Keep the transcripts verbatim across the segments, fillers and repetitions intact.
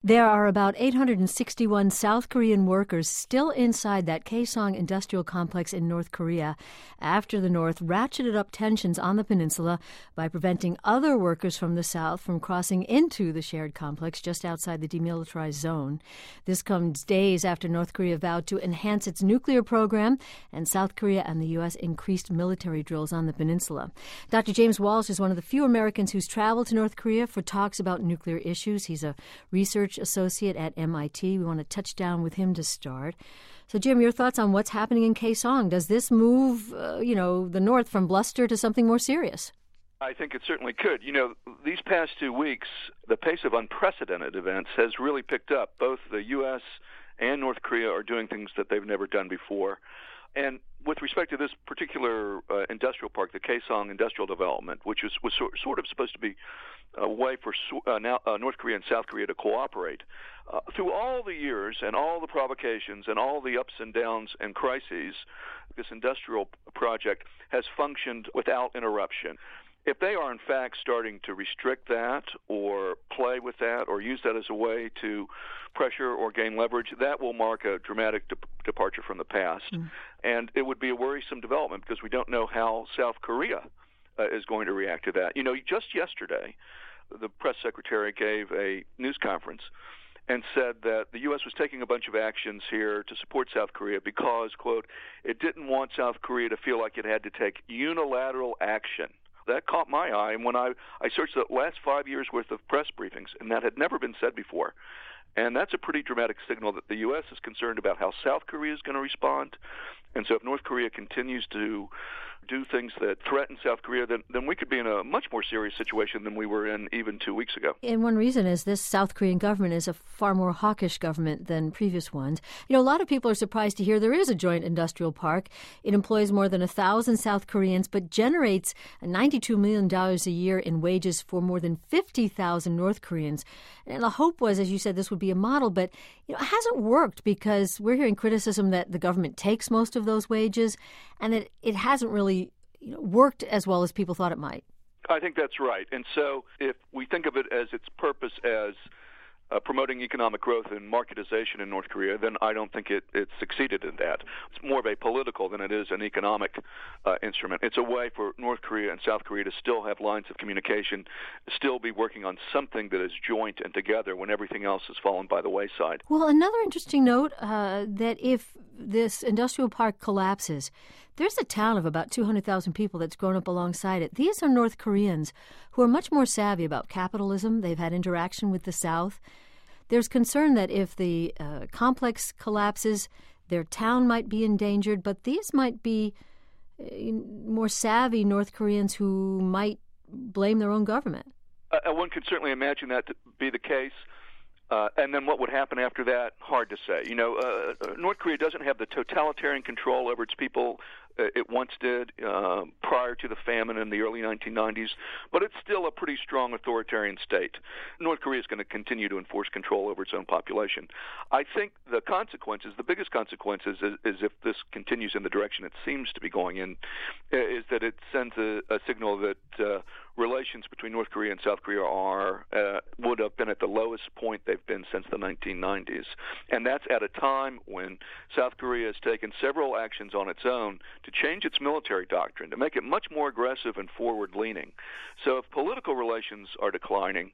There are about eight hundred sixty-one South Korean workers still inside that Kaesong industrial complex in North Korea after the North ratcheted up tensions on the peninsula by preventing other workers from the South from crossing into the shared complex just outside the demilitarized zone. This comes days after North Korea vowed to enhance its nuclear program, and South Korea and the U S increased military drills on the peninsula. Doctor James Walsh is one of the few Americans who's traveled to North Korea for talks about nuclear issues. He's a research associate at M I T. We want to touch down with him to start. So, Jim, your thoughts on what's happening in Kaesong? Does this move, uh, you know, the North from bluster to something more serious? I think it certainly could. You know, these past two weeks, the pace of unprecedented events has really picked up. Both the U S and North Korea are doing things that they've never done before. And with respect to this particular uh, industrial park, the Kaesong Industrial Development, which was, was sort, sort of supposed to be a way for uh, now, uh, North Korea and South Korea to cooperate, uh, through all the years and all the provocations and all the ups and downs and crises, this industrial project has functioned without interruption. If they are, in fact, starting to restrict that or play with that or use that as a way to pressure or gain leverage, that will mark a dramatic de- departure from the past. Mm. And it would be a worrisome development because we don't know how South Korea uh, is going to react to that. You know, just yesterday, the press secretary gave a news conference and said that the U S was taking a bunch of actions here to support South Korea because, quote, it didn't want South Korea to feel like it had to take unilateral action. That caught my eye, and when I, I searched the last five years' worth of press briefings, and that had never been said before. And that's a pretty dramatic signal that the U S is concerned about how South Korea is going to respond. And so if North Korea continues to do things that threaten South Korea, then, then we could be in a much more serious situation than we were in even two weeks ago. And one reason is this South Korean government is a far more hawkish government than previous ones. You know, a lot of people are surprised to hear there is a joint industrial park. It employs more than one thousand South Koreans, but generates ninety-two million dollars a year in wages for more than fifty thousand North Koreans. And the hope was, as you said, this would be a model, but you know, it hasn't worked because we're hearing criticism that the government takes most of those wages and that it hasn't really you know, worked as well as people thought it might. I think that's right. And so if we think of it as its purpose as uh, promoting economic growth and marketization in North Korea, then I don't think it, it succeeded in that. It's more of a political than it is an economic uh, instrument. It's a way for North Korea and South Korea to still have lines of communication, still be working on something that is joint and together when everything else has fallen by the wayside. Well, another interesting note, uh, that if this industrial park collapses, there's a town of about two hundred thousand people that's grown up alongside it. These are North Koreans who are much more savvy about capitalism. They've had interaction with the South. There's concern that if the uh, complex collapses, their town might be endangered, but these might be uh, more savvy North Koreans who might blame their own government. Uh, one could certainly imagine that to be the case. Uh, and then what would happen after that, hard to say. You know, uh, North Korea doesn't have the totalitarian control over its people uh, it once did uh, prior to the famine in the early nineteen nineties, but it's still a pretty strong authoritarian state. North Korea is going to continue to enforce control over its own population. I think the consequences, the biggest consequences, is, is if this continues in the direction it seems to be going in, is that it sends a, a signal that uh, relations between North Korea and South Korea are uh, would have been at the lowest point they've been since the nineteen nineties. And that's at a time when South Korea has taken several actions on its own to change its military doctrine, to make it much more aggressive and forward-leaning. So if political relations are declining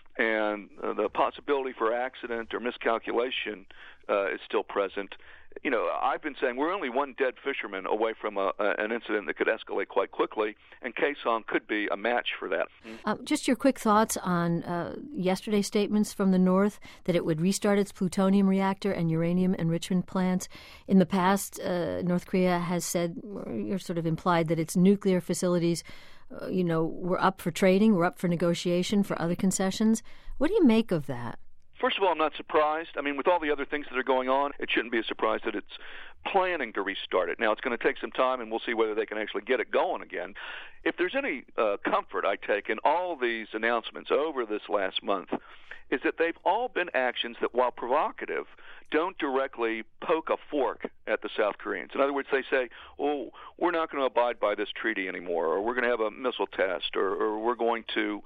and uh, the possibility for accident or miscalculation uh, is still present, you know, I've been saying we're only one dead fisherman away from a, a, an incident that could escalate quite quickly, and Kaesong could be a match for that. Uh, just your quick thoughts on uh, yesterday's statements from the North that it would restart its plutonium reactor and uranium enrichment plants. In the past, uh, North Korea has said, or sort of implied, that its nuclear facilities, uh, you know, were up for trading, were up for negotiation for other concessions. What do you make of that? First of all, I'm not surprised. I mean, with all the other things that are going on, it shouldn't be a surprise that it's planning to restart it. Now, it's going to take some time, and we'll see whether they can actually get it going again. If there's any uh, comfort I take in all these announcements over this last month, is that they've all been actions that, while provocative, don't directly poke a fork at the South Koreans. In other words, they say, oh, we're not going to abide by this treaty anymore, or we're going to have a missile test, or, or we're going to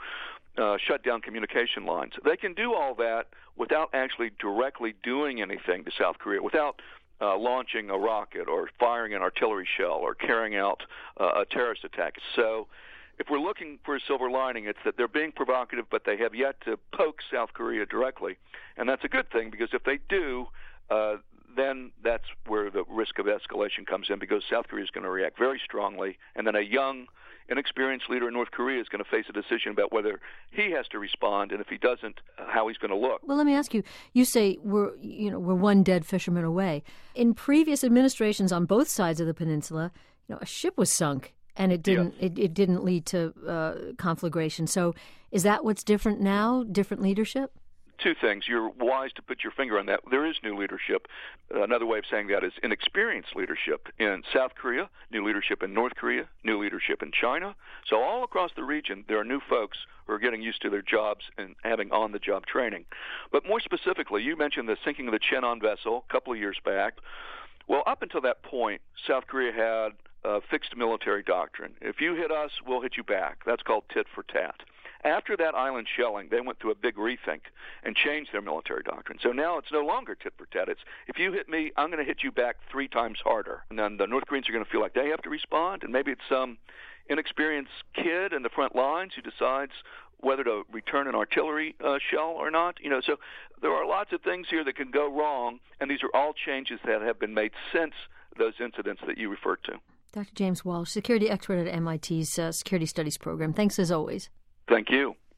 uh, shut down communication lines. They can do all that without actually directly doing anything to South Korea, without uh, launching a rocket or firing an artillery shell or carrying out uh, a terrorist attack. So if we're looking for a silver lining, it's that they're being provocative, but they have yet to poke South Korea directly. And that's a good thing, because if they do, uh, then that's where the risk of escalation comes in, because South Korea is going to react very strongly, and then a young, inexperienced leader in North Korea is going to face a decision about whether he has to respond, and if he doesn't, how he's going to look. Well, let me ask you, you say we're, you know, we're one dead fisherman away. In previous administrations on both sides of the peninsula, you know, a ship was sunk, and it didn't, yes. it, it didn't lead to uh, conflagration. So is that what's different now, different leadership? Two things. You're wise to put your finger on that. There is new leadership. Another way of saying that is inexperienced leadership in South Korea, new leadership in North Korea, new leadership in China. So all across the region, there are new folks who are getting used to their jobs and having on-the-job training. But more specifically, you mentioned the sinking of the Cheonan vessel a couple of years back. Well, up until that point, South Korea had a fixed military doctrine. If you hit us, we'll hit you back. That's called tit for tat. After that island shelling, they went through a big rethink and changed their military doctrine. So now it's no longer tit for tat. It's, if you hit me, I'm going to hit you back three times harder. And then the North Koreans are going to feel like they have to respond, and maybe it's some inexperienced kid in the front lines who decides whether to return an artillery uh, shell or not. You know, so there are lots of things here that can go wrong, and these are all changes that have been made since those incidents that you referred to. Doctor James Walsh, security expert at M I T's uh, Security Studies program. Thanks as always. Thank you.